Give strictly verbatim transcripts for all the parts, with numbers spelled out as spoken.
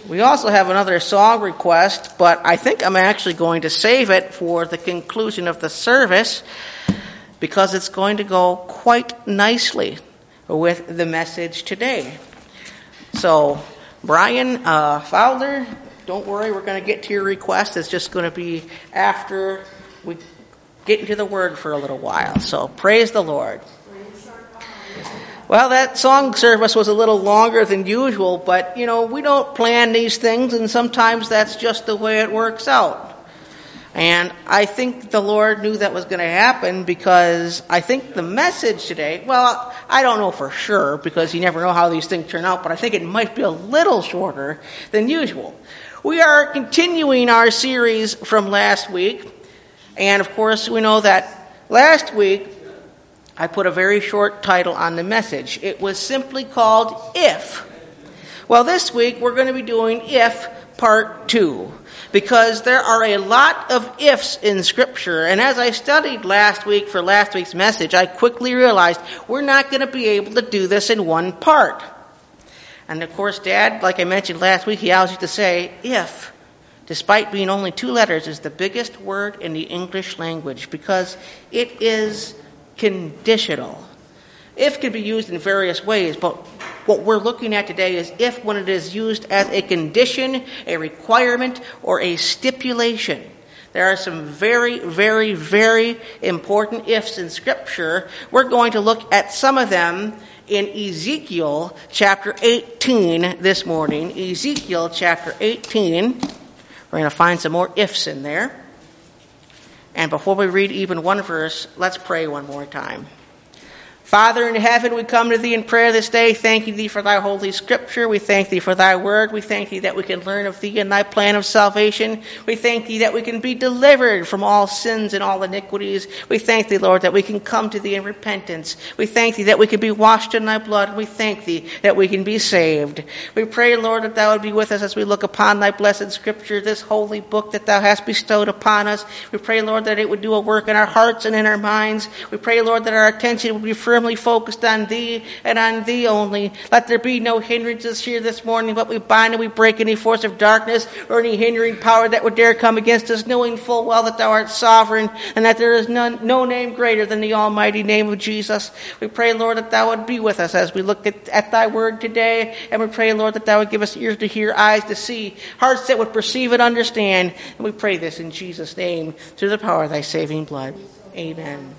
We also have another song request, but I think I'm actually going to save it for the conclusion of the service because it's going to go quite nicely with the message today. So, Brian uh, Fowler, don't worry, we're going to get to your request. It's just going to be after we get into the Word for a little while. So, praise the Lord. Well, that song service was a little longer than usual, but, you know, we don't plan these things, and sometimes that's just the way it works out. And I think the Lord knew that was going to happen because I think the message today, well, I don't know for sure because you never know how these things turn out, but I think it might be a little shorter than usual. We are continuing our series from last week, and of course we know that last week I put a very short title on the message. It was simply called If. Well, this week we're going to be doing If Part two. Because there are a lot of ifs in Scripture. And as I studied last week for last week's message, I quickly realized we're not going to be able to do this in one part. And of course, Dad, like I mentioned last week, he always used to say, if, despite being only two letters, is the biggest word in the English language because it is conditional. If can be used in various ways, but what we're looking at today is if when it is used as a condition, a requirement, or a stipulation. There are some very, very, very important ifs in Scripture. We're going to look at some of them in Ezekiel chapter eighteen this morning. Ezekiel chapter eighteen. We're going to find some more ifs in there. And before we read even one verse, let's pray one more time. Father in heaven, we come to thee in prayer this day, thanking thee for thy holy scripture. We thank thee for thy word. We thank thee that we can learn of thee and thy plan of salvation. We thank thee that we can be delivered from all sins and all iniquities. We thank thee, Lord, that we can come to thee in repentance. We thank thee that we can be washed in thy blood. We thank thee that we can be saved. We pray, Lord, that thou would be with us as we look upon thy blessed scripture, this holy book that thou hast bestowed upon us. We pray, Lord, that it would do a work in our hearts and in our minds. We pray, Lord, that our attention would be firmly focused on thee and on thee only. Let there be no hindrances here this morning, but we bind and we break any force of darkness or any hindering power that would dare come against us, knowing full well that thou art sovereign and that there is none, no name greater than the almighty name of Jesus. We pray, Lord, that thou would be with us as we look at, at thy word today, and we pray, Lord, that thou would give us ears to hear, eyes to see, hearts that would perceive and understand. And we pray this in Jesus' name through the power of thy saving blood. Amen.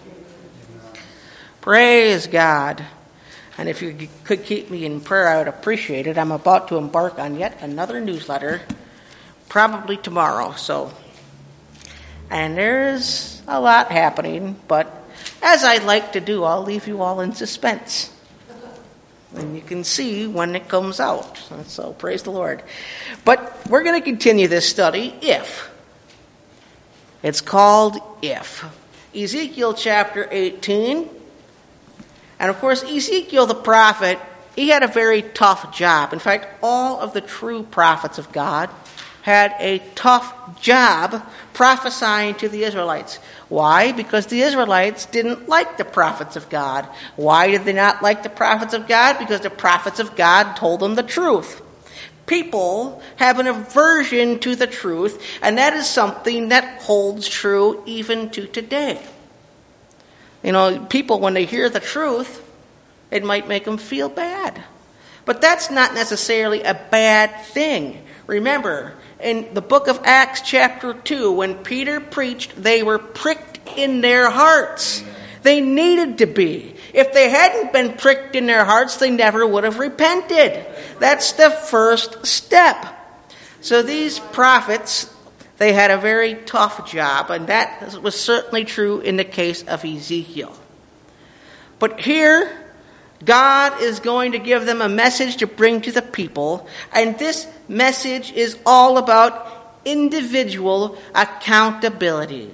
Praise God. And if you could keep me in prayer, I would appreciate it. I'm about to embark on yet another newsletter, probably tomorrow. So, and there's a lot happening, but as I like to do, I'll leave you all in suspense. And you can see when it comes out. So praise the Lord. But we're going to continue this study, If. It's called If. Ezekiel chapter eighteen. And of course, Ezekiel the prophet, he had a very tough job. In fact, all of the true prophets of God had a tough job prophesying to the Israelites. Why? Because the Israelites didn't like the prophets of God. Why did they not like the prophets of God? Because the prophets of God told them the truth. People have an aversion to the truth, and that is something that holds true even to today. You know, people, when they hear the truth, it might make them feel bad. But that's not necessarily a bad thing. Remember, in the book of Acts chapter two, when Peter preached, they were pricked in their hearts. They needed to be. If they hadn't been pricked in their hearts, they never would have repented. That's the first step. So these prophets, they had a very tough job, and that was certainly true in the case of Ezekiel. But here, God is going to give them a message to bring to the people, and this message is all about individual accountability.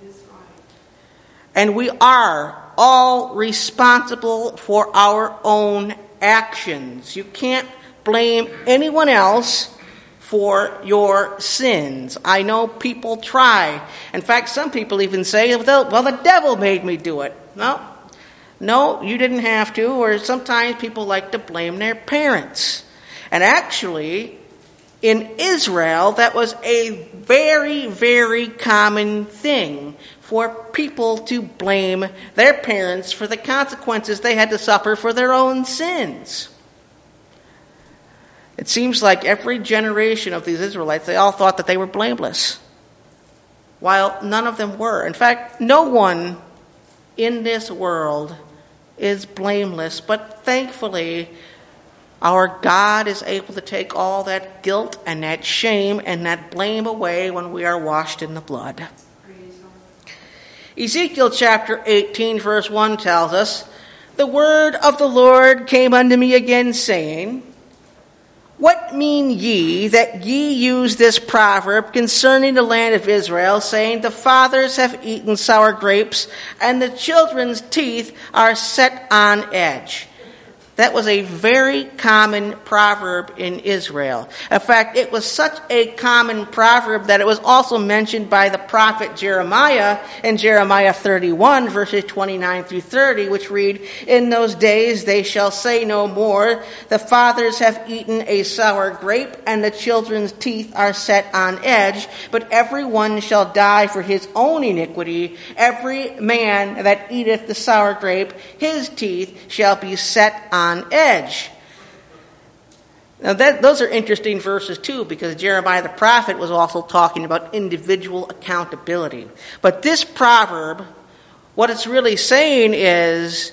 And we are all responsible for our own actions. You can't blame anyone else for your sins. I know people try. In fact, some people even say, well, the devil made me do it. No, no, you didn't have to. Or sometimes people like to blame their parents. And actually, In Israel, that was a very, very common thing for people to blame their parents for the consequences they had to suffer for their own sins. It seems like every generation of these Israelites, they all thought that they were blameless, while none of them were. In fact, no one in this world is blameless, but thankfully, our God is able to take all that guilt and that shame and that blame away when we are washed in the blood. Ezekiel chapter eighteen verse one tells us, "The word of the Lord came unto me again, saying, What mean ye that ye use this proverb concerning the land of Israel, saying, The fathers have eaten sour grapes, and the children's teeth are set on edge?" That was a very common proverb in Israel. In fact, it was such a common proverb that it was also mentioned by the prophet Jeremiah in Jeremiah thirty-one, verses twenty-nine through thirty, which read, "In those days they shall say no more, the fathers have eaten a sour grape, and the children's teeth are set on edge, but every one shall die for his own iniquity. Every man that eateth the sour grape, his teeth shall be set on on edge." Now that, those are interesting verses too, because Jeremiah the prophet was also talking about individual accountability. But this proverb, what it's really saying is,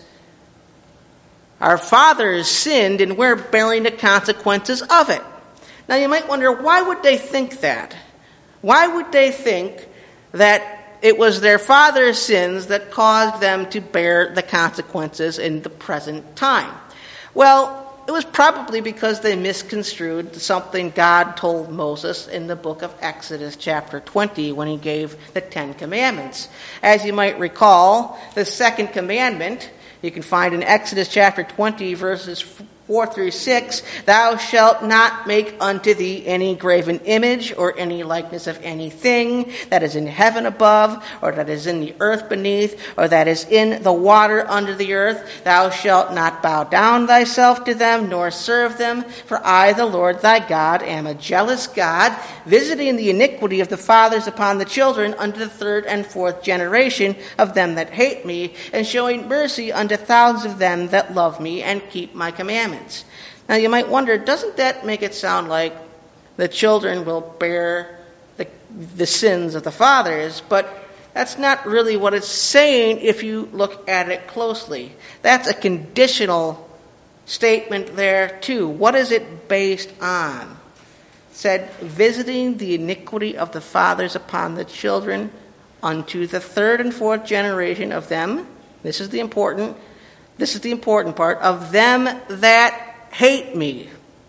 our fathers sinned and we're bearing the consequences of it. Now you might wonder, why would they think that? Why would they think that it was their father's sins that caused them to bear the consequences in the present time? Well, it was probably because they misconstrued something God told Moses in the book of Exodus chapter twenty when he gave the Ten Commandments. As you might recall, the second commandment, you can find in Exodus chapter twenty verses four through six, "Thou shalt not make unto thee any graven image or any likeness of anything that is in heaven above, or that is in the earth beneath, or that is in the water under the earth. Thou shalt not bow down thyself to them, nor serve them. For I, the Lord thy God, am a jealous God, visiting the iniquity of the fathers upon the children unto the third and fourth generation of them that hate me, and showing mercy unto thousands of them that love me and keep my commandments." Now you might wonder, doesn't that make it sound like the children will bear the, the sins of the fathers? But that's not really what it's saying if you look at it closely. That's a conditional statement there too. What is it based on? It said, visiting the iniquity of the fathers upon the children unto the third and fourth generation of them. This is the important This is the important part, of them that hate me.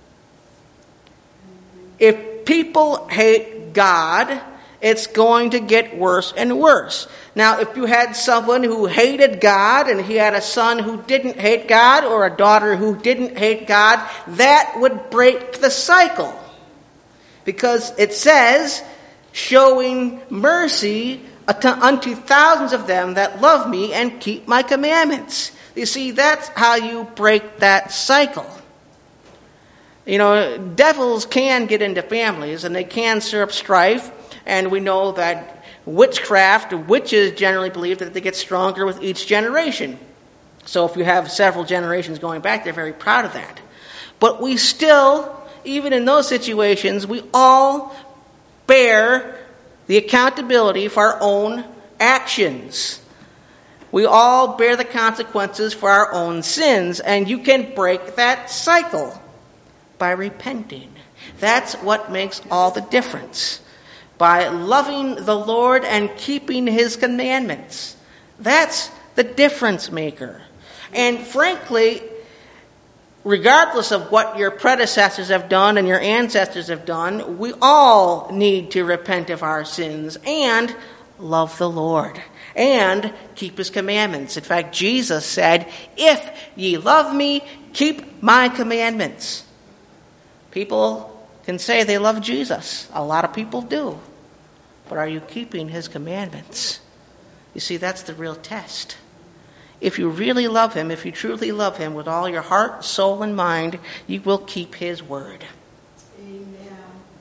If people hate God, it's going to get worse and worse. Now, if you had someone who hated God and he had a son who didn't hate God or a daughter who didn't hate God, that would break the cycle. Because it says, showing mercy unto thousands of them that love me and keep my commandments. You see, that's how you break that cycle. You know, devils can get into families and they can stir up strife. And we know that witchcraft, witches generally believe that they get stronger with each generation. So if you have several generations going back, they're very proud of that. But we still, even in those situations, we all bear the accountability for our own actions. We all bear the consequences for our own sins, and you can break that cycle by repenting. That's what makes all the difference. By loving the Lord and keeping his commandments. That's the difference maker. And frankly, regardless of what your predecessors have done and your ancestors have done, we all need to repent of our sins and love the Lord and keep his commandments. In fact, Jesus said, "If ye love me, keep my commandments." People can say they love Jesus. A lot of people do. But are you keeping his commandments? You see, that's the real test. If you really love him, if you truly love him with all your heart, soul, and mind, you will keep his word. Amen.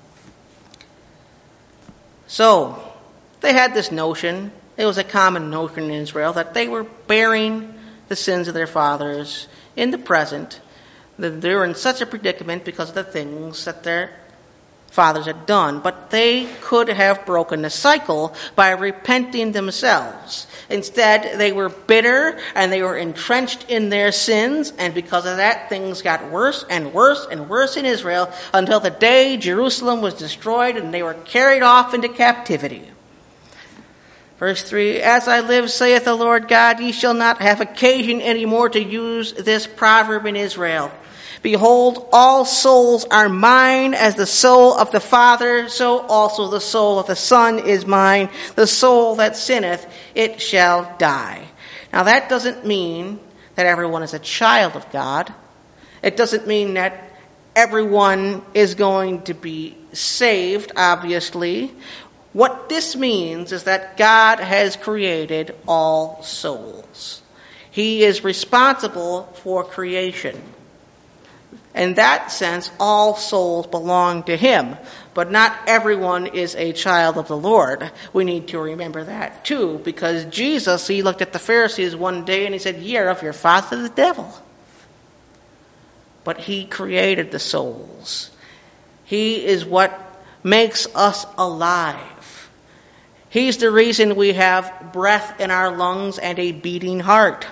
So, they had this notion, it was a common notion in Israel, that they were bearing the sins of their fathers in the present, that they were in such a predicament because of the things that their fathers had done. But they could have broken the cycle by repenting themselves. Instead, they were bitter and they were entrenched in their sins, and because of that, things got worse and worse and worse in Israel until the day Jerusalem was destroyed and they were carried off into captivity. Verse three, as I live, saith the Lord God, ye shall not have occasion any more to use this proverb in Israel. Behold, all souls are mine, as the soul of the Father, so also the soul of the Son is mine. The soul that sinneth, it shall die. Now that doesn't mean that everyone is a child of God. It doesn't mean that everyone is going to be saved, obviously. What this means is that God has created all souls. He is responsible for creation. In that sense, all souls belong to him, but not everyone is a child of the Lord. We need to remember that too, because Jesus, he looked at the Pharisees one day and he said, ye are of your father the devil. But he created the souls. He is what makes us alive. He's the reason we have breath in our lungs and a beating heart.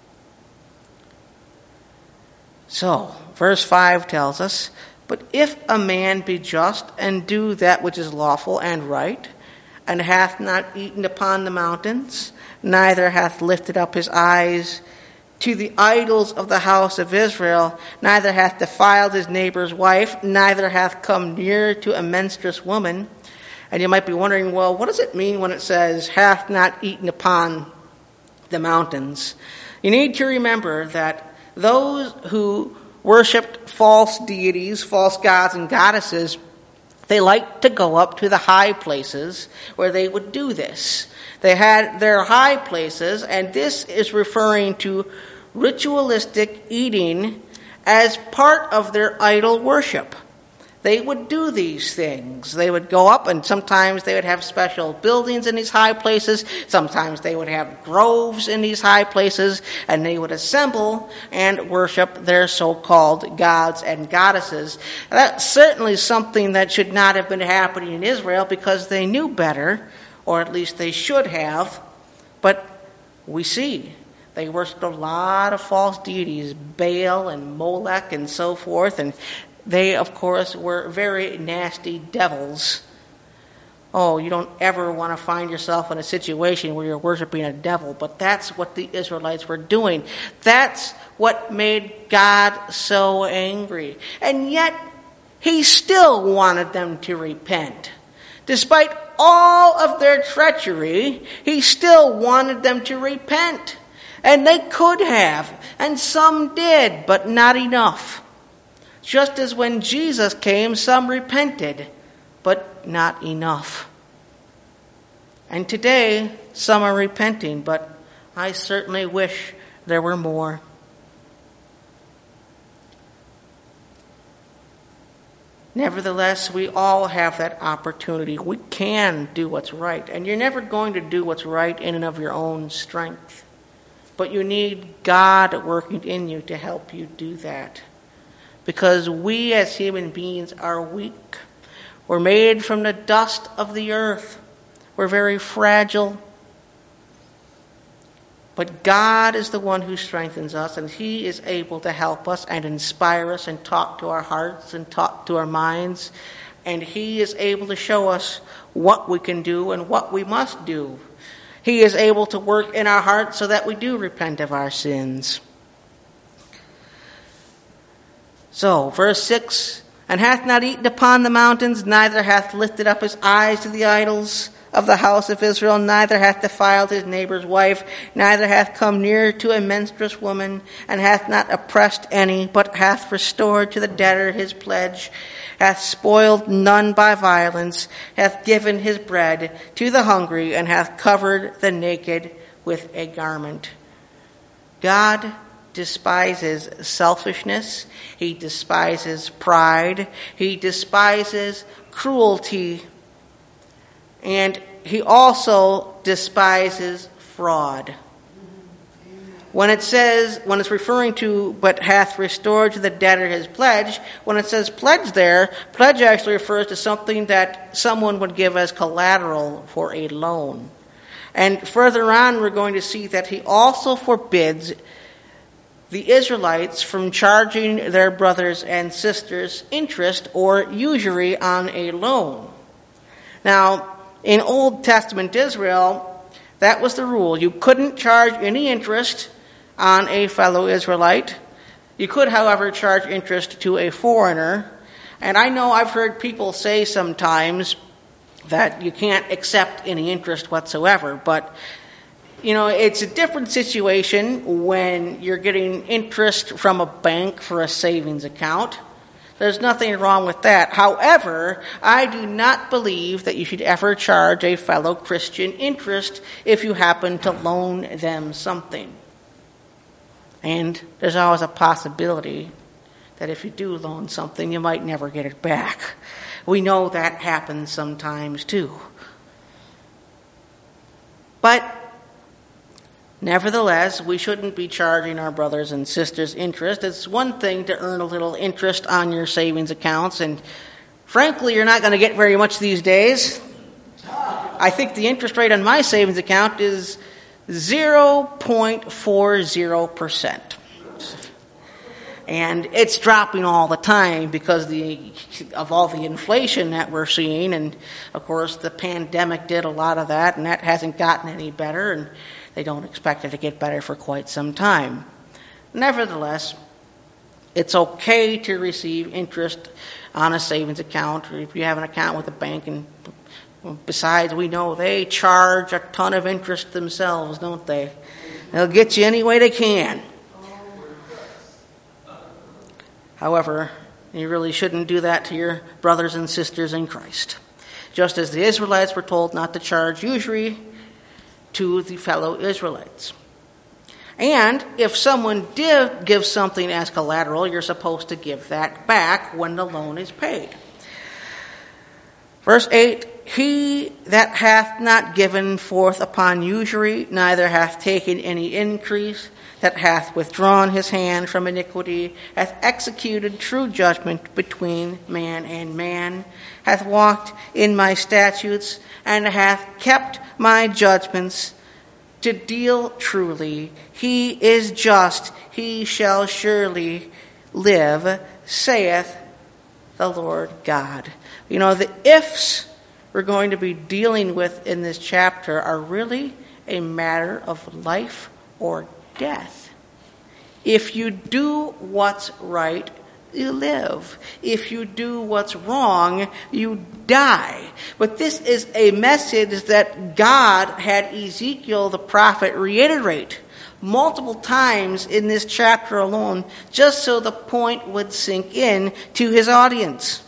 So, verse five tells us, but if a man be just and do that which is lawful and right, and hath not eaten upon the mountains, neither hath lifted up his eyes to the idols of the house of Israel, neither hath defiled his neighbor's wife, neither hath come near to a menstruous woman. And you might be wondering, well, what does it mean when it says, hath not eaten upon the mountains? You need to remember that those who worshipped false deities, false gods and goddesses, they liked to go up to the high places where they would do this. They had their high places, and this is referring to ritualistic eating as part of their idol worship. They would do these things. They would go up, and sometimes they would have special buildings in these high places. Sometimes they would have groves in these high places, and they would assemble and worship their so-called gods and goddesses. That's certainly something that should not have been happening in Israel because they knew better, or at least they should have. But we see they worshiped a lot of false deities, Baal and Molech and so forth, and they, of course, were very nasty devils. Oh, you don't ever want to find yourself in a situation where you're worshiping a devil, but that's what the Israelites were doing. That's what made God so angry. And yet, he still wanted them to repent. Despite all of their treachery, he still wanted them to repent. And they could have, and some did, but not enough. Just as when Jesus came, some repented, but not enough. And today, some are repenting, but I certainly wish there were more. Nevertheless, we all have that opportunity. We can do what's right, and you're never going to do what's right in and of your own strength. But you need God working in you to help you do that. Because we as human beings are weak. We're made from the dust of the earth. We're very fragile. But God is the one who strengthens us, and he is able to help us and inspire us and talk to our hearts and talk to our minds. And he is able to show us what we can do and what we must do. He is able to work in our hearts so that we do repent of our sins. So, verse six, and hath not eaten upon the mountains, neither hath lifted up his eyes to the idols of the house of Israel, neither hath defiled his neighbor's wife, neither hath come near to a menstruous woman, and hath not oppressed any, but hath restored to the debtor his pledge, hath spoiled none by violence, hath given his bread to the hungry, and hath covered the naked with a garment. God despises selfishness. He despises pride. He despises cruelty. And he also despises fraud. When it says, when it's referring to, but hath restored to the debtor his pledge, when it says pledge there, pledge actually refers to something that someone would give as collateral for a loan. And further on, we're going to see that he also forbids the Israelites from charging their brothers and sisters interest or usury on a loan. Now, in Old Testament Israel, that was the rule. You couldn't charge any interest on a fellow Israelite. You could, however, charge interest to a foreigner. And I know I've heard people say sometimes that you can't accept any interest whatsoever, but you know, it's a different situation when you're getting interest from a bank for a savings account. There's nothing wrong with that. However, I do not believe that you should ever charge a fellow Christian interest if you happen to loan them something. And there's always a possibility that if you do loan something, you might never get it back. We know that happens sometimes too. But nevertheless, we shouldn't be charging our brothers and sisters interest. It's one thing to earn a little interest on your savings accounts, and frankly, you're not going to get very much these days. I think the interest rate on my savings account is zero point four zero percent. And it's dropping all the time because the, of all the inflation that we're seeing. And, of course, the pandemic did a lot of that, and that hasn't gotten any better, and they don't expect it to get better for quite some time. Nevertheless, it's okay to receive interest on a savings account, or if you have an account with a bank. And besides, we know they charge a ton of interest themselves, don't they? They'll get you any way they can. However, you really shouldn't do that to your brothers and sisters in Christ. Just as the Israelites were told not to charge usury to the fellow Israelites. And if someone did give something as collateral, you're supposed to give that back when the loan is paid. Verse eight, he that hath not given forth upon usury, neither hath taken any increase, that hath withdrawn his hand from iniquity, hath executed true judgment between man and man, hath walked in my statutes, and hath kept my judgments to deal truly. He is just, he shall surely live, saith the Lord God. You know, the ifs we're going to be dealing with in this chapter are really a matter of life or death. If you do what's right, you live. If you do what's wrong, you die. But this is a message that God had Ezekiel the prophet reiterate multiple times in this chapter alone, just so the point would sink in to his audience.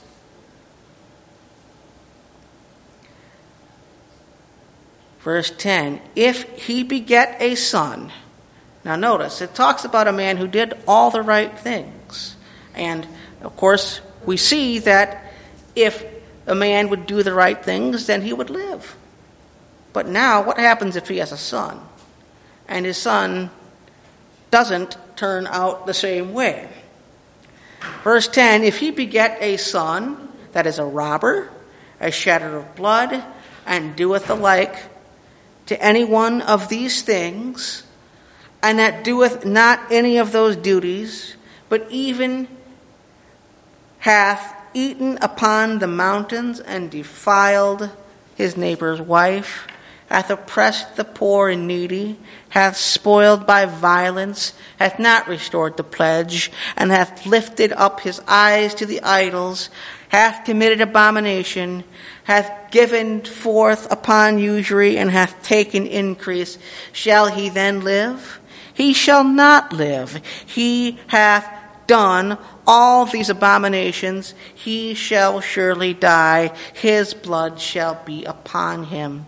Verse ten, if he beget a son. Now notice, it talks about a man who did all the right things. And, of course, we see that if a man would do the right things, then he would live. But now, what happens if he has a son? And his son doesn't turn out the same way. Verse ten, if he beget a son that is a robber, a shedder of blood, and doeth the like to any one of these things, and that doeth not any of those duties, but even hath eaten upon the mountains and defiled his neighbor's wife, hath oppressed the poor and needy, hath spoiled by violence, hath not restored the pledge, and hath lifted up his eyes to the idols, hath committed abomination, hath given forth upon usury, and hath taken increase, shall he then live? He shall not live. He hath done all these abominations. He shall surely die. His blood shall be upon him.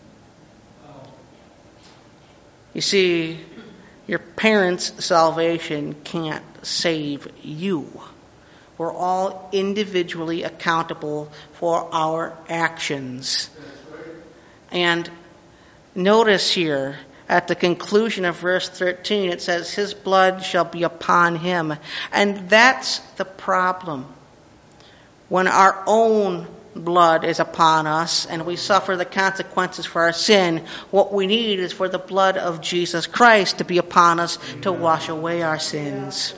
You see, your parents' salvation can't save you. We're all individually accountable for our actions. And notice here, at the conclusion of verse thirteen, it says, his blood shall be upon him. And that's the problem. When our own blood is upon us and we suffer the consequences for our sin, what we need is for the blood of Jesus Christ to be upon us to wash away our sins.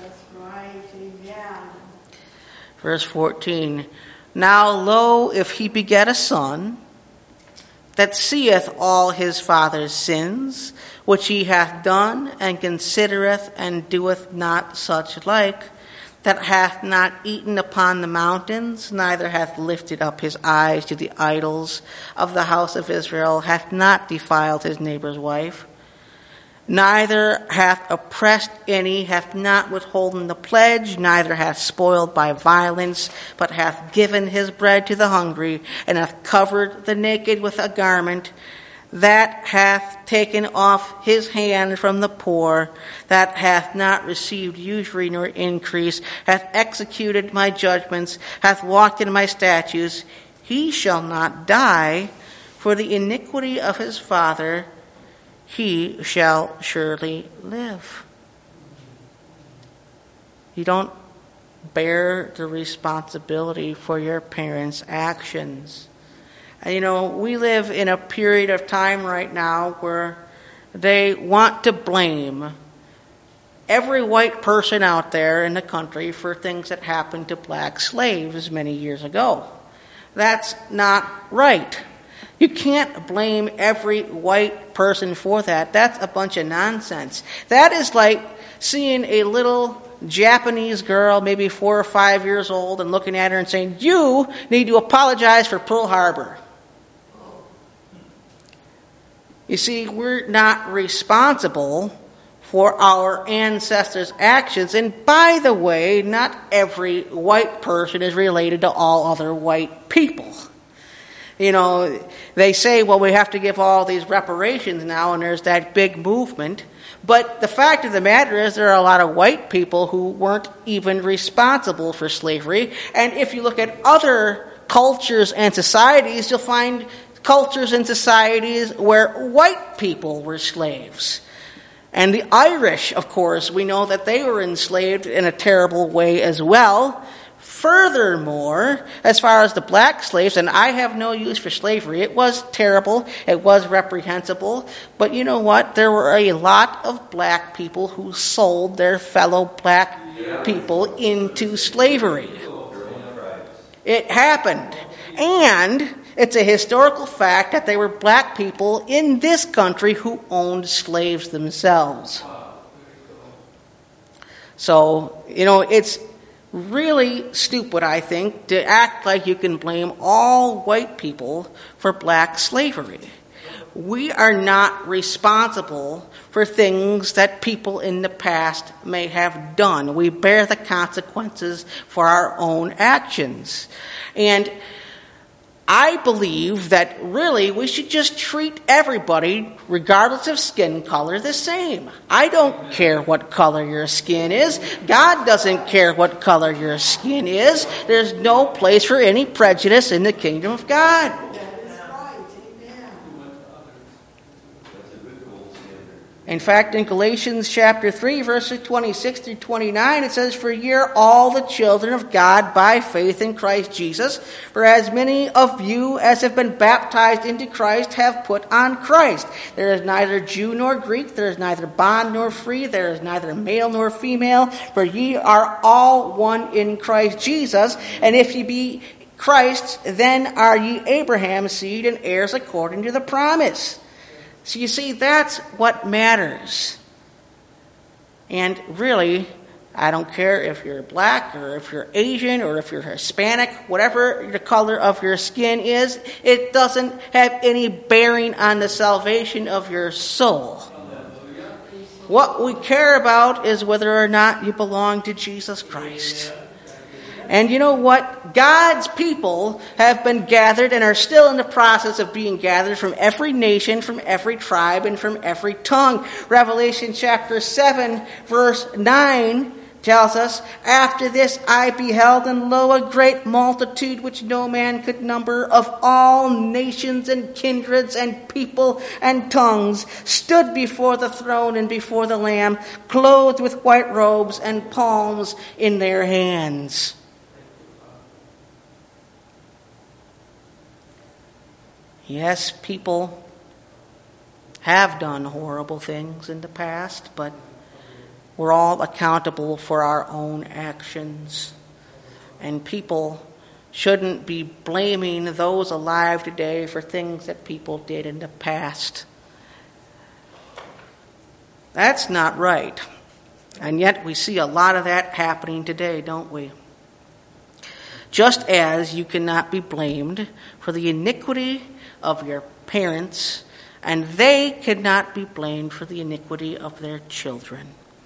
Verse fourteen, now lo, if he beget a son, that seeth all his father's sins, which he hath done, and considereth and doeth not such like, that hath not eaten upon the mountains, neither hath lifted up his eyes to the idols of the house of Israel, hath not defiled his neighbor's wife, neither hath oppressed any, hath not withholden the pledge, neither hath spoiled by violence, but hath given his bread to the hungry, and hath covered the naked with a garment, that hath taken off his hand from the poor, that hath not received usury nor increase, hath executed my judgments, hath walked in my statutes, he shall not die, for the iniquity of his father he shall surely live. You don't bear the responsibility for your parents' actions. And you know, we live in a period of time right now where they want to blame every white person out there in the country for things that happened to black slaves many years ago. That's not right. You can't blame every white person for that. That's a bunch of nonsense. That is like seeing a little Japanese girl, maybe four or five years old, and looking at her and saying, you need to apologize for Pearl Harbor. You see, we're not responsible for our ancestors' actions. And by the way, not every white person is related to all other white people. You know, they say, well, we have to give all these reparations now, and there's that big movement. But the fact of the matter is there are a lot of white people who weren't even responsible for slavery. And if you look at other cultures and societies, you'll find cultures and societies where white people were slaves. And the Irish, of course, we know that they were enslaved in a terrible way as well. Furthermore, as far as the black slaves, and I have no use for slavery, it was terrible, it was reprehensible, but you know what? There were a lot of black people who sold their fellow black people into slavery. It happened. And it's a historical fact that there were black people in this country who owned slaves themselves. So, you know, it's really stupid, I think, to act like you can blame all white people for black slavery. We are not responsible for things that people in the past may have done. We bear the consequences for our own actions. And I believe that really we should just treat everybody, regardless of skin color, the same. I don't care what color your skin is. God doesn't care what color your skin is. There's no place for any prejudice in the kingdom of God. In fact, in Galatians chapter three, verses twenty-six through twenty-nine, it says, for ye are all the children of God by faith in Christ Jesus. For as many of you as have been baptized into Christ have put on Christ. There is neither Jew nor Greek, there is neither bond nor free, there is neither male nor female, for ye are all one in Christ Jesus. And if ye be Christ's, then are ye Abraham's seed and heirs according to the promise. So you see, that's what matters. And really, I don't care if you're black or if you're Asian or if you're Hispanic, whatever the color of your skin is, it doesn't have any bearing on the salvation of your soul. What we care about is whether or not you belong to Jesus Christ. And you know what? God's people have been gathered and are still in the process of being gathered from every nation, from every tribe, and from every tongue. Revelation chapter seven, verse nine tells us, after this I beheld, and lo, a great multitude which no man could number, of all nations and kindreds and people and tongues, stood before the throne and before the Lamb, clothed with white robes and palms in their hands. Yes, people have done horrible things in the past, but we're all accountable for our own actions. And people shouldn't be blaming those alive today for things that people did in the past. That's not right. And yet we see a lot of that happening today, don't we? Just as you cannot be blamed for the iniquity of your parents, and they cannot be blamed for the iniquity of their children.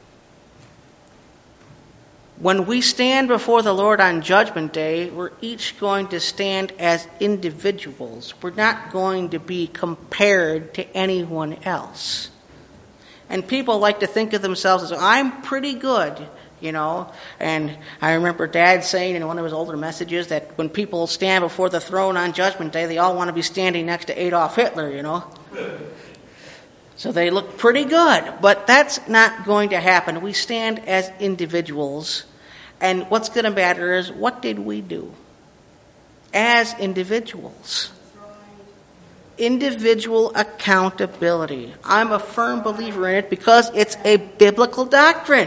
When we stand before the Lord on Judgment Day, we're each going to stand as individuals. We're not going to be compared to anyone else. And people like to think of themselves as, I'm pretty good, you know. And I remember Dad saying in one of his older messages that when people stand before the throne on Judgment Day, they all want to be standing next to Adolf Hitler, you know. So they look pretty good. But that's not going to happen. We stand as individuals. And what's going to matter is, what did we do as individuals? Individual accountability. I'm a firm believer in it because it's a biblical doctrine.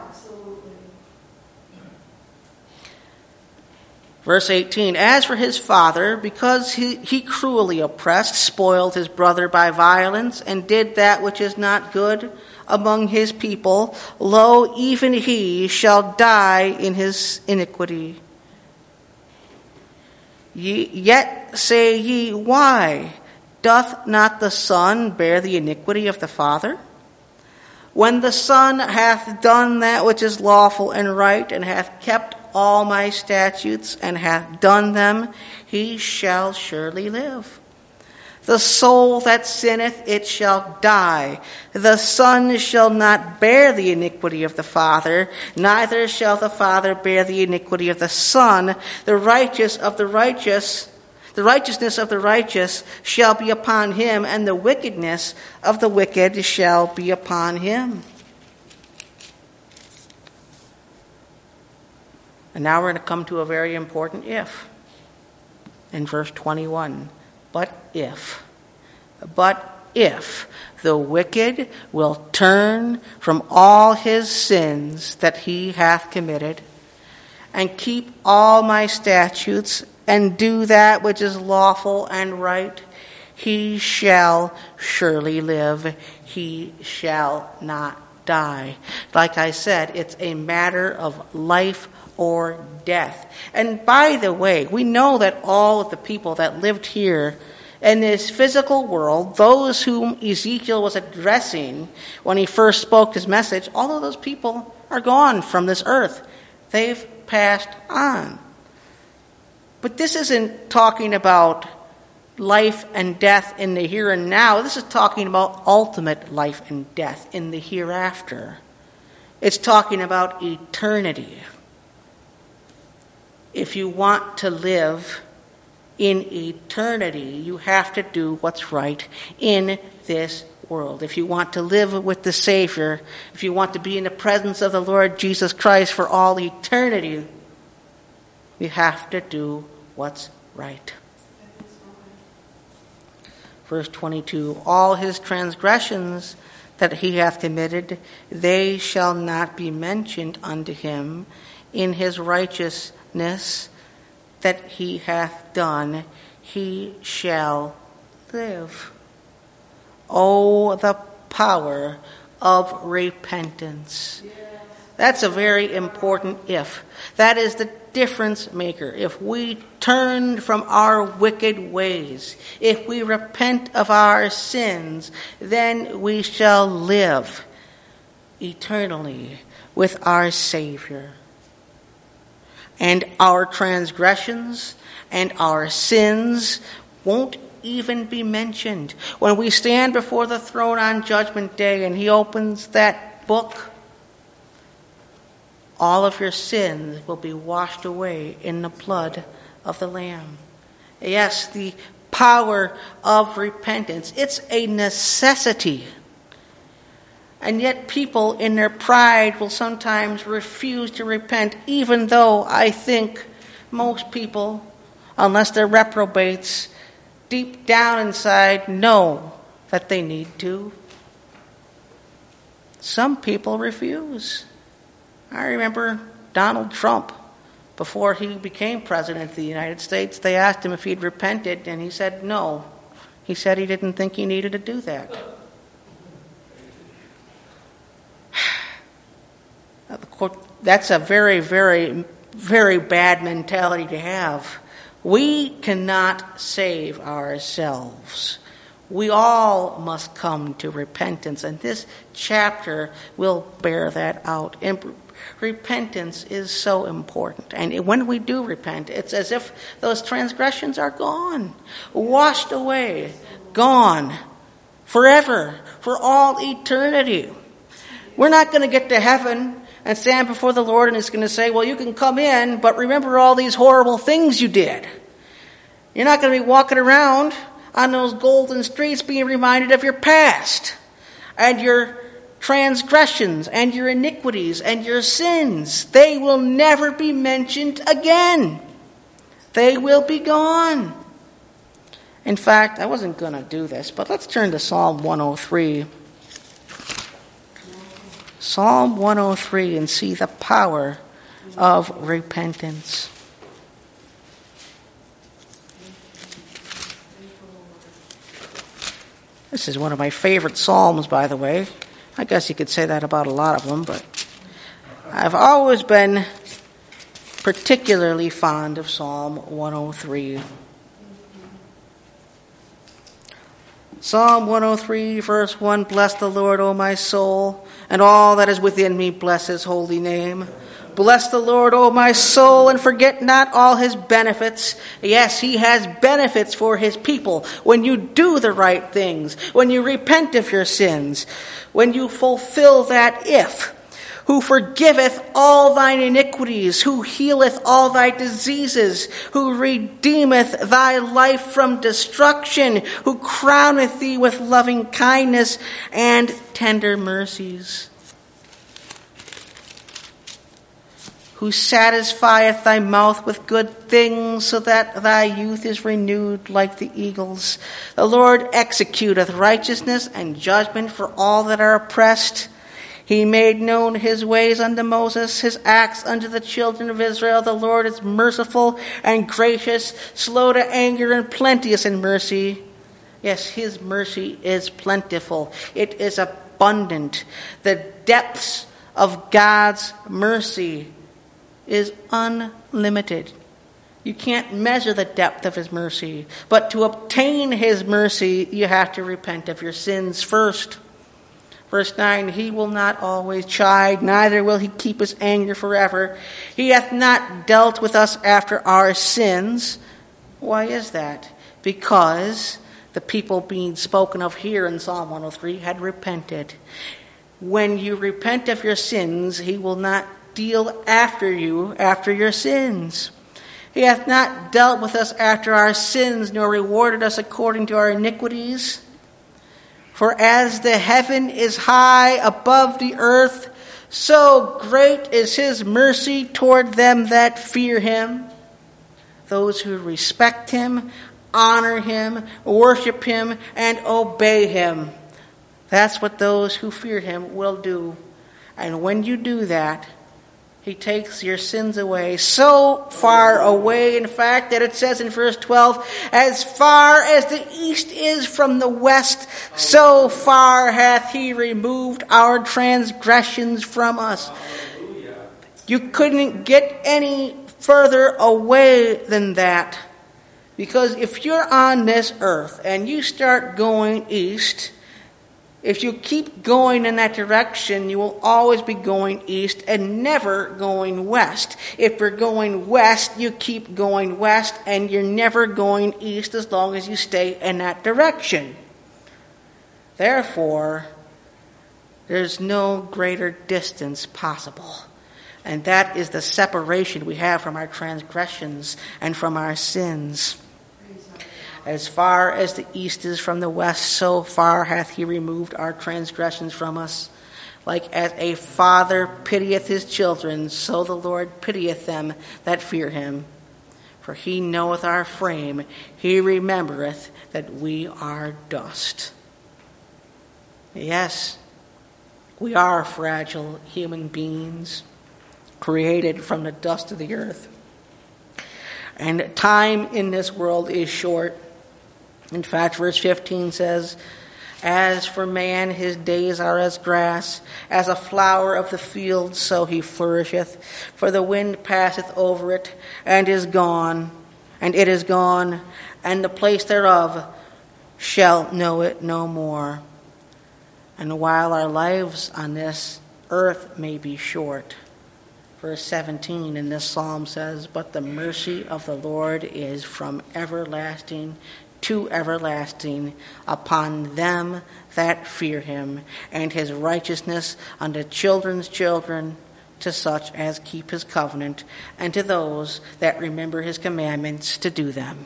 Verse eighteen, as for his father, because he, he cruelly oppressed, spoiled his brother by violence, and did that which is not good among his people, lo, even he shall die in his iniquity. Ye, yet say ye, why doth not the son bear the iniquity of the father? When the son hath done that which is lawful and right, and hath kept all my statutes, and hath done them, he shall surely live. The soul that sinneth, it shall die. The son shall not bear the iniquity of the father, neither shall the father bear the iniquity of the son. The righteous of the righteous, the righteousness of the righteous shall be upon him, and the wickedness of the wicked shall be upon him. And now we're going to come to a very important if. In verse twenty-one. But if, but if the wicked will turn from all his sins that he hath committed, and keep all my statutes, and do that which is lawful and right, he shall surely live, he shall not die. Like I said, it's a matter of life or death. And by the way, we know that all of the people that lived here in this physical world, those whom Ezekiel was addressing when he first spoke his message, all of those people are gone from this earth. They've passed on. But this isn't talking about life and death in the here and now. This is talking about ultimate life and death in the hereafter. It's talking about eternity. If you want to live in eternity, you have to do what's right in this world. If you want to live with the Savior, if you want to be in the presence of the Lord Jesus Christ for all eternity, you have to do what's right. Verse twenty-two, all his transgressions that he hath committed, they shall not be mentioned unto him. In his righteousness that he hath done, he shall live. Oh, the power of repentance. That's a very important if. That is the difference maker. If we turn from our wicked ways, if we repent of our sins, then we shall live eternally with our Savior. And our transgressions and our sins won't even be mentioned. When we stand before the throne on Judgment Day and he opens that book, all of your sins will be washed away in the blood of the Lamb. Yes, the power of repentance. It's a necessity. And yet people in their pride will sometimes refuse to repent, even though I think most people, unless they're reprobates, deep down inside know that they need to. Some people refuse. I remember Donald Trump, before he became president of the United States, they asked him if he'd repented, and he said no. He said he didn't think he needed to do that. That's a very, very, very bad mentality to have. We cannot save ourselves. We all must come to repentance, and this chapter will bear that out. And repentance is so important. And when we do repent, it's as if those transgressions are gone, washed away, gone, forever, for all eternity. We're not going to get to heaven and stand before the Lord and He's going to say, well, you can come in, but remember all these horrible things you did. You're not going to be walking around on those golden streets being reminded of your past and your transgressions and your iniquities and your sins. They will never be mentioned again. They will be gone. In fact, I wasn't going to do this, but let's turn to Psalm one oh three. Psalm one oh three, and see the power of repentance. This is one of my favorite psalms, by the way. I guess you could say that about a lot of them, but I've always been particularly fond of Psalm one oh three. Psalm one oh three, verse one, bless the Lord, O my soul, and all that is within me, bless His holy name. Bless the Lord, O my soul, and forget not all His benefits. Yes, He has benefits for His people. When you do the right things, when you repent of your sins, when you fulfill that if, who forgiveth all thine iniquities, who healeth all thy diseases, who redeemeth thy life from destruction, who crowneth thee with loving kindness and tender mercies, who satisfieth thy mouth with good things, so that thy youth is renewed like the eagles. The Lord executeth righteousness and judgment for all that are oppressed. He made known His ways unto Moses, His acts unto the children of Israel. The Lord is merciful and gracious, slow to anger and plenteous in mercy. Yes, His mercy is plentiful. It is abundant. The depths of God's mercy is unlimited. You can't measure the depth of His mercy. But to obtain His mercy, you have to repent of your sins first. Verse nine, He will not always chide, neither will He keep His anger forever. He hath not dealt with us after our sins. Why is that? Because the people being spoken of here in Psalm one oh three had repented. When you repent of your sins, He will not deal after you after your sins. He hath not dealt with us after our sins, nor rewarded us according to our iniquities. For as the heaven is high above the earth, so great is His mercy toward them that fear Him. Those who respect Him, honor Him, worship Him, and obey Him. That's what those who fear Him will do. And when you do that, He takes your sins away, so far away, in fact, that it says in verse twelve, as far as the east is from the west, so far hath He removed our transgressions from us. You couldn't get any further away than that. Because if you're on this earth and you start going east, if you keep going in that direction, you will always be going east and never going west. If you're going west, you keep going west, and you're never going east as long as you stay in that direction. Therefore, there's no greater distance possible And that is the separation we have from our transgressions and from our sins. As far as the east is from the west, so far hath he removed our transgressions from us. Like as a father pitieth his children, so the Lord pitieth them that fear him. For he knoweth our frame, he remembereth that we are dust. Yes, we are fragile human beings, created from the dust of the earth. And time in this world is short. In fact, verse fifteen says, as for man, his days are as grass, as a flower of the field, so he flourisheth. For the wind passeth over it, and is gone, and it is gone, and the place thereof shall know it no more. And while our lives on this earth may be short, verse seventeen in this psalm says, but the mercy of the Lord is from everlasting to everlasting upon them that fear him, and his righteousness unto children's children, to such as keep his covenant, and to those that remember his commandments to do them.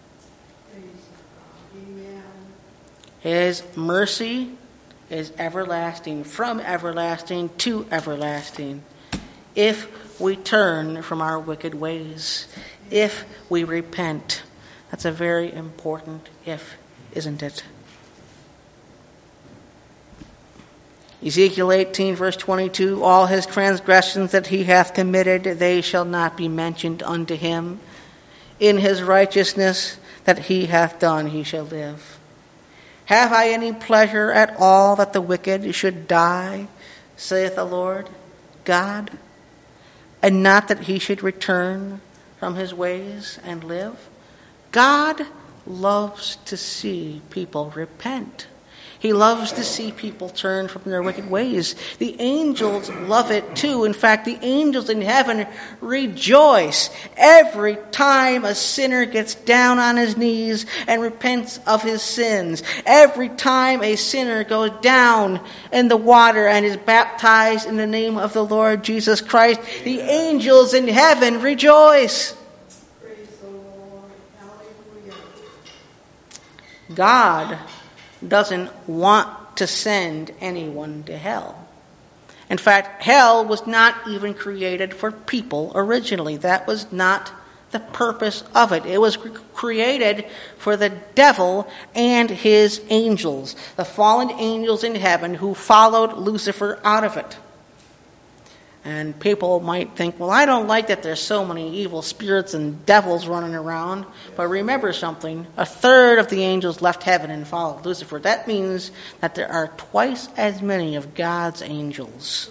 Amen. His mercy is everlasting, from everlasting to everlasting, if we turn from our wicked ways, if we repent. That's a very important if, isn't it? Ezekiel eighteen, verse twenty-two, all his transgressions that he hath committed, they shall not be mentioned unto him. In his righteousness that he hath done, he shall live. Have I any pleasure at all that the wicked should die, saith the Lord God, and not that he should return from his ways and live? God loves to see people repent. He loves to see people turn from their wicked ways. The angels love it too. In fact, the angels in heaven rejoice every time a sinner gets down on his knees and repents of his sins. Every time a sinner goes down in the water and is baptized in the name of the Lord Jesus Christ, the angels in heaven rejoice. God doesn't want to send anyone to hell. In fact, hell was not even created for people originally. That was not the purpose of it. It was created for the devil and his angels, the fallen angels in heaven who followed Lucifer out of it. And people might think, well, I don't like that there's so many evil spirits and devils running around. But remember something, a third of the angels left heaven and followed Lucifer. That means that there are twice as many of God's angels.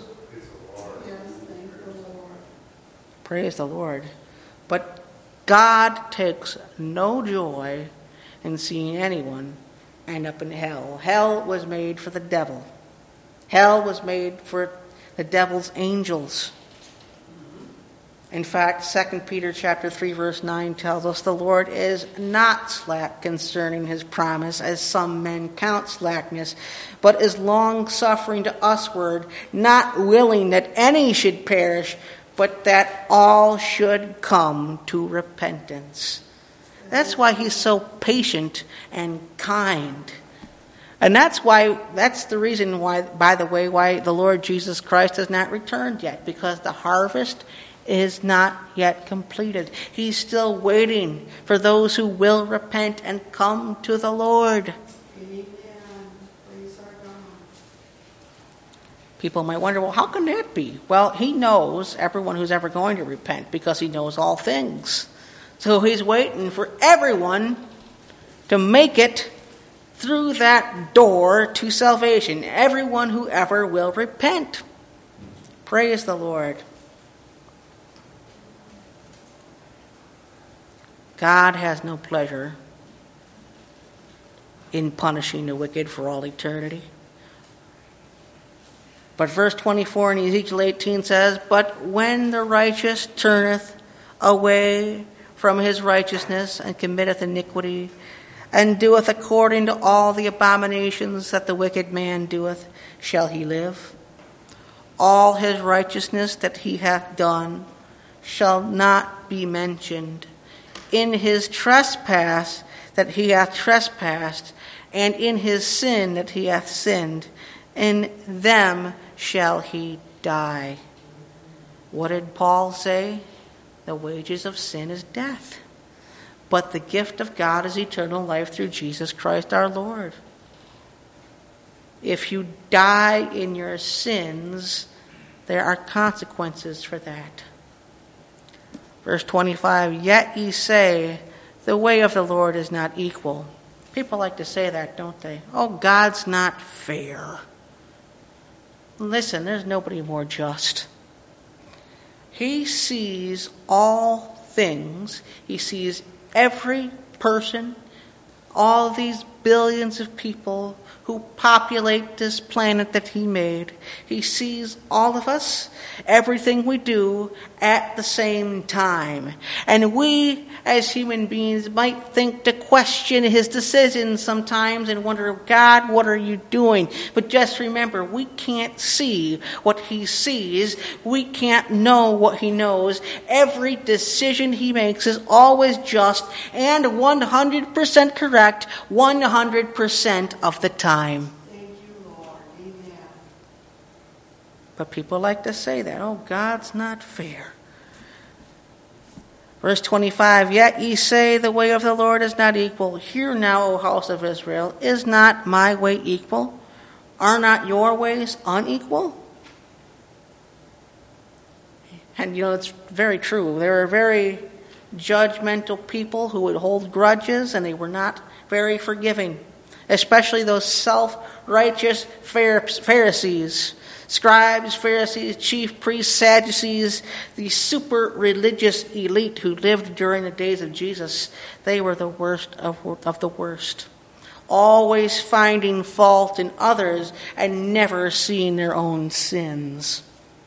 Praise the Lord. But God takes no joy in seeing anyone end up in hell. Hell was made for the devil. Hell was made for the devil's angels. In fact, Second Peter chapter three, verse nine tells us the Lord is not slack concerning his promise, as some men count slackness, but is long-suffering to usward, not willing that any should perish, but that all should come to repentance. That's why he's so patient and kind. And that's why, that's the reason why, by the way, why the Lord Jesus Christ has not returned yet, because the harvest is not yet completed. He's still waiting for those who will repent and come to the Lord. Amen. Praise our God. People might wonder, well, how can that be? Well, he knows everyone who's ever going to repent because he knows all things. So he's waiting for everyone to make it through that door to salvation. Everyone who ever will repent. Praise the Lord. God has no pleasure in punishing the wicked for all eternity. But verse twenty-four in Ezekiel eighteen says, but when the righteous turneth away from his righteousness and committeth iniquity, and doeth according to all the abominations that the wicked man doeth, shall he live? all his righteousness that he hath done shall not be mentioned. In his trespass that he hath trespassed, and in his sin that he hath sinned, in them shall he die. What did Paul say? The wages of sin is death, but the gift of God is eternal life through Jesus Christ our Lord. If you die in your sins, there are consequences for that. Verse twenty-five, yet ye say, the way of the Lord is not equal. People like to say that, don't they? Oh, God's not fair. Listen, there's nobody more just. He sees all things. He sees every person, all these billions of people who populate this planet that he made. He sees all of us, everything we do, at the same time. And we, as human beings, might think to question his decisions sometimes and wonder, God, what are you doing? But just remember, we can't see what he sees. We can't know what he knows. Every decision he makes is always just and one hundred percent correct one hundred percent of the time. Thank you, Lord. Amen. But people like to say that, oh, God's not fair. Verse twenty-five, yet ye say the way of the Lord is not equal. Hear now, O house of Israel, is not my way equal? Are not your ways unequal? And you know, it's very true. There are very judgmental people who would hold grudges, and they were not very forgiving. Especially those self-righteous Pharisees, scribes, Pharisees, chief priests, Sadducees, the super religious elite who lived during the days of Jesus. They were the worst of, of the worst. Always finding fault in others and never seeing their own sins.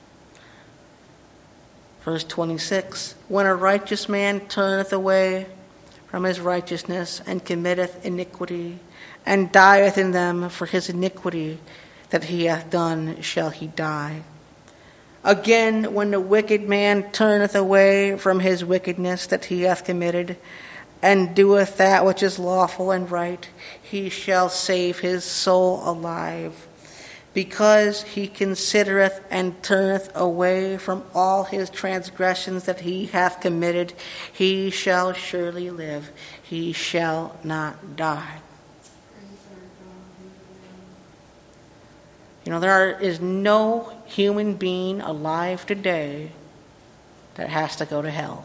Verse twenty-six, when a righteous man turneth away from his righteousness and committeth iniquity, and dieth in them, for his iniquity that he hath done shall he die. Again, when the wicked man turneth away from his wickedness that he hath committed, and doeth that which is lawful and right, he shall save his soul alive. Because he considereth and turneth away from all his transgressions that he hath committed, he shall surely live, he shall not die. You know, there are, is no human being alive today that has to go to hell.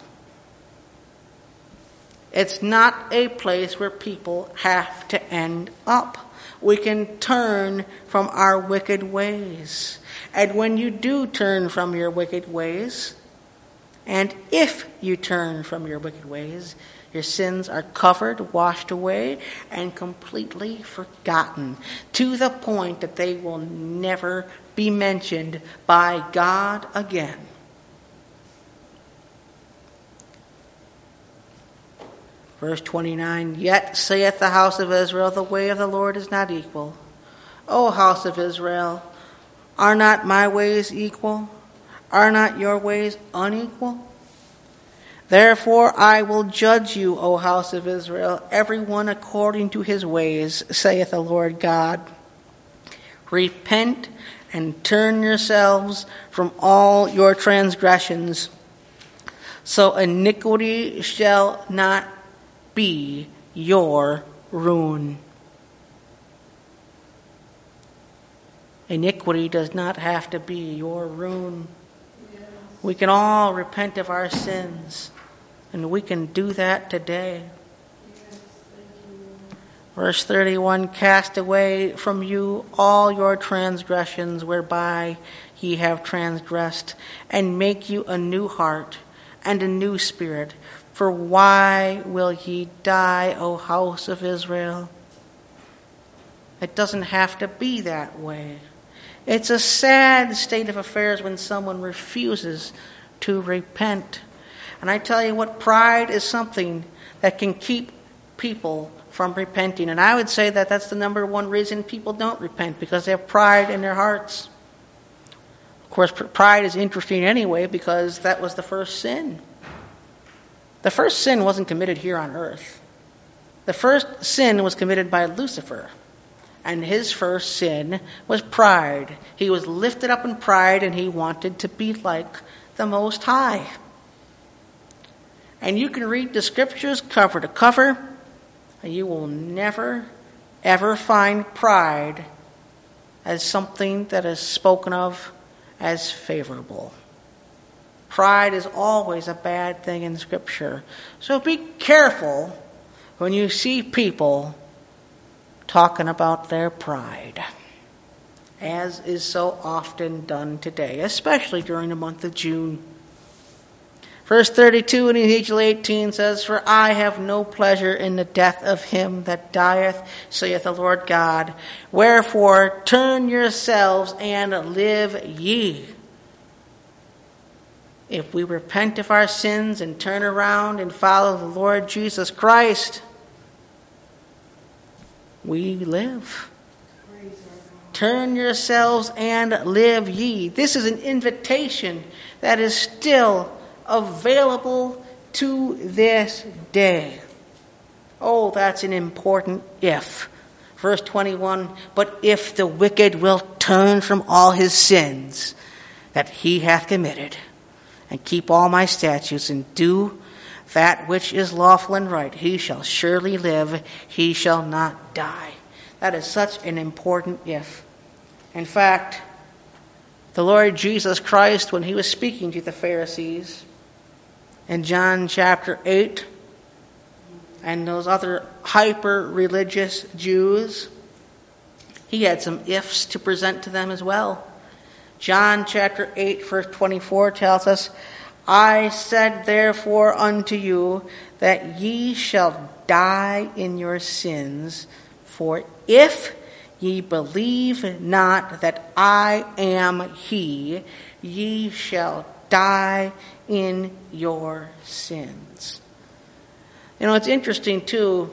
It's not a place where people have to end up. We can turn from our wicked ways. And when you do turn from your wicked ways, and if you turn from your wicked ways, your sins are covered, washed away, and completely forgotten, to the point that they will never be mentioned by God again. Verse twenty-nine, yet saith the house of Israel, the way of the Lord is not equal. O house of Israel, are not my ways equal? Are not your ways unequal? Therefore I will judge you, O house of Israel, every one according to his ways, saith the Lord God. Repent and turn yourselves from all your transgressions, so iniquity shall not be your ruin. Iniquity does not have to be your ruin. Yes. We can all repent of our sins, and we can do that today. Yes, verse thirty-one, cast away from you all your transgressions whereby ye have transgressed, and make you a new heart and a new spirit. For why will ye die, O house of Israel? It doesn't have to be that way. It's a sad state of affairs when someone refuses to repent. And I tell you what, pride is something that can keep people from repenting. And I would say that that's the number one reason people don't repent, because they have pride in their hearts. course, pride is interesting anyway because that was the first sin. The first sin wasn't committed here on earth. The first sin was committed by Lucifer. And his first sin was pride. He was lifted up in pride and he wanted to be like the Most High. And you can read the scriptures cover to cover, and you will never, ever find pride as something that is spoken of as favorable. Pride is always a bad thing in Scripture. So be careful when you see people talking about their pride, as is so often done today, especially during the month of June. Verse thirty-two in Ezekiel eighteen says, "For I have no pleasure in the death of him that dieth, saith the Lord God. Wherefore turn yourselves and live ye." If we repent of our sins and turn around and follow the Lord Jesus Christ, we live. Turn yourselves and live ye. This is an invitation that is still available to this day. Oh, that's an important if. Verse twenty-one, "But if the wicked will turn from all his sins that he hath committed, and keep all my statutes, and do that which is lawful and right, he shall surely live, he shall not die." That is such an important if. In fact, the Lord Jesus Christ, when he was speaking to the Pharisees in John chapter eight, and those other hyper-religious Jews, he had some ifs to present to them as well. John chapter eight, verse twenty-four tells us, "I said therefore unto you that ye shall die in your sins, for if ye believe not that I am he, ye shall die in your sins." You know, it's interesting too.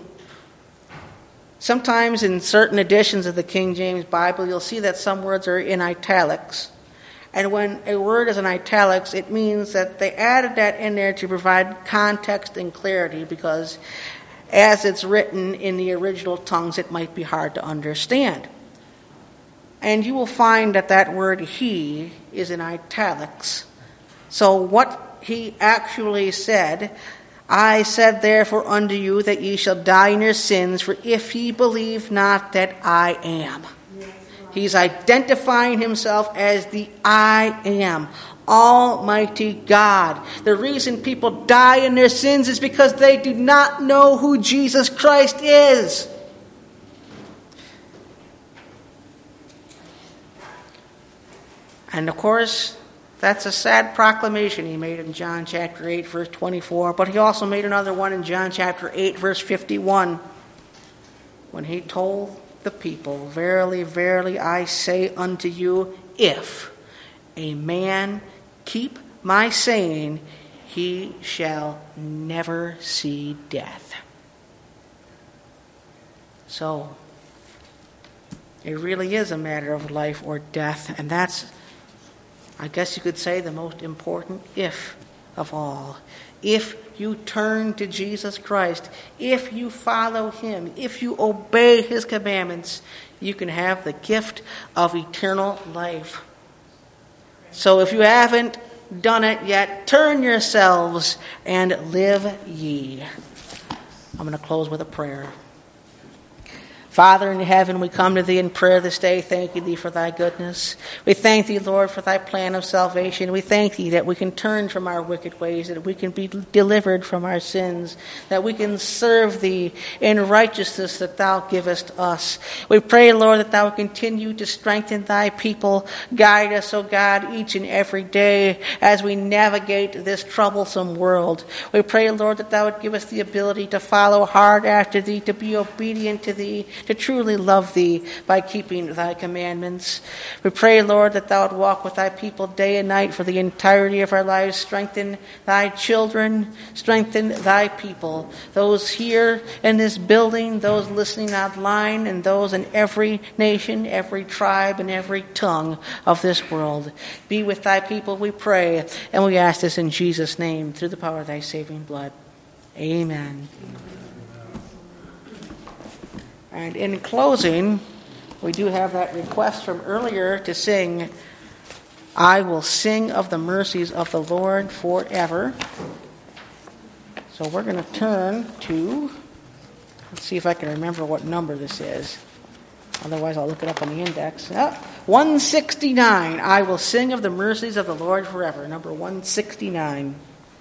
Sometimes in certain editions of the King James Bible, you'll see that some words are in italics. And when a word is in italics, it means that they added that in there to provide context and clarity, because as it's written in the original tongues, it might be hard to understand. And you will find that that word he is in italics. So what he actually said, "I said therefore unto you that ye shall die in your sins, for if ye believe not that I am." He's identifying himself as the I am, Almighty God. The reason people die in their sins is because they do not know who Jesus Christ is. And of course, that's a sad proclamation he made in John chapter eight, verse twenty-four. But he also made another one in John chapter eight, verse fifty-one, when he told the people, "Verily, verily, I say unto you, if a man keep my saying, he shall never see death." So, it really is a matter of life or death, and that's, I guess you could say, the most important if of all. If you turn to Jesus Christ, if you follow him, if you obey his commandments, you can have the gift of eternal life. So if you haven't done it yet, turn yourselves and live ye. I'm going to close with a prayer. Father in heaven, we come to thee in prayer this day, thanking thee for thy goodness. We thank thee, Lord, for thy plan of salvation. We thank thee that we can turn from our wicked ways, that we can be delivered from our sins, that we can serve thee in righteousness that thou givest us. We pray, Lord, that thou would continue to strengthen thy people. Guide us, O God, each and every day as we navigate this troublesome world. We pray, Lord, that thou would give us the ability to follow hard after thee, to be obedient to thee, to truly love thee by keeping thy commandments. We pray, Lord, that thou would walk with thy people day and night for the entirety of our lives. Strengthen thy children, strengthen thy people, those here in this building, those listening online, and those in every nation, every tribe, and every tongue of this world. Be with thy people, we pray, and we ask this in Jesus' name, through the power of thy saving blood. Amen. And in closing, we do have that request from earlier to sing, I will sing of the mercies of the Lord forever. So we're going to turn to, let's see if I can remember what number this is. Otherwise, I'll look it up on the index. Ah, one sixty-nine. I will sing of the mercies of the Lord forever. Number one sixty-nine.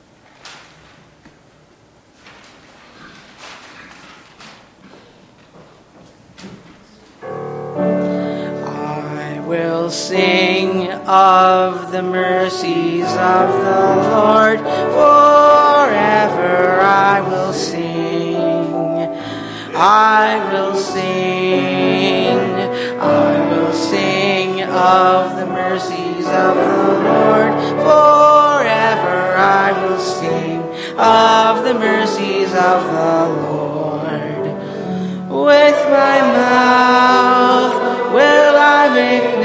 I will sing of the mercies of the Lord forever. I will sing. I will sing. I will sing of the mercies of the Lord forever. I will sing of the mercies of the Lord. With my mouth will I make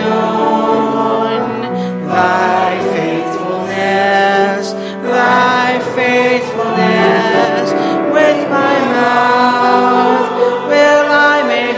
known thy faithfulness, thy faithfulness. With my mouth will I make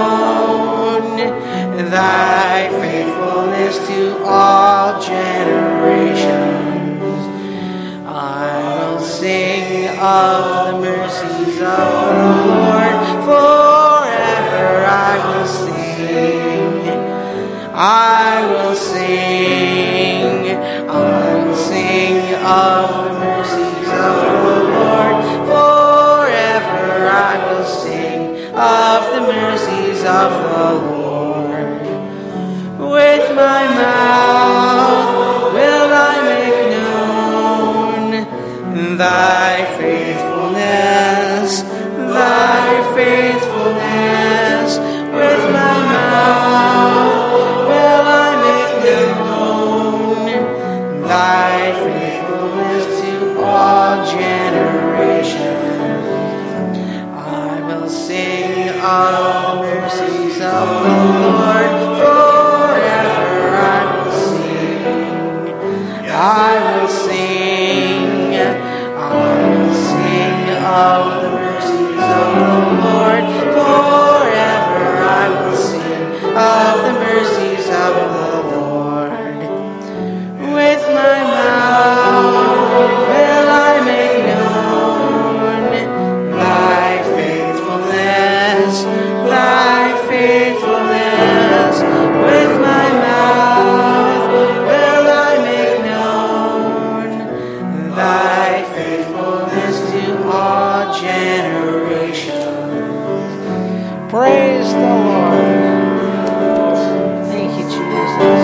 known thy faithfulness to all generations. I will sing of the mercies of the Lord forever. I will sing. I will sing. I will sing of the mercies of the Lord forever. I will sing of the mercies of the Lord. With my mouth will I make known thy faithfulness, thy faithfulness. With my mouth will I make known thy faithfulness to all generations. I will sing of the mercies of the Lord forever. I will sing. I will sing. I will sing of the mercies of the Lord forever. I will sing of the mercies of the Lord. With my mouth will I make known thy faithfulness, thy faithfulness. With my mouth will I make known thy faithfulness to all generations. Praise the Lord. Thank you, Jesus.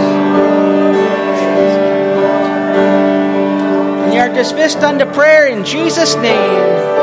And you are dismissed unto prayer in Jesus' name.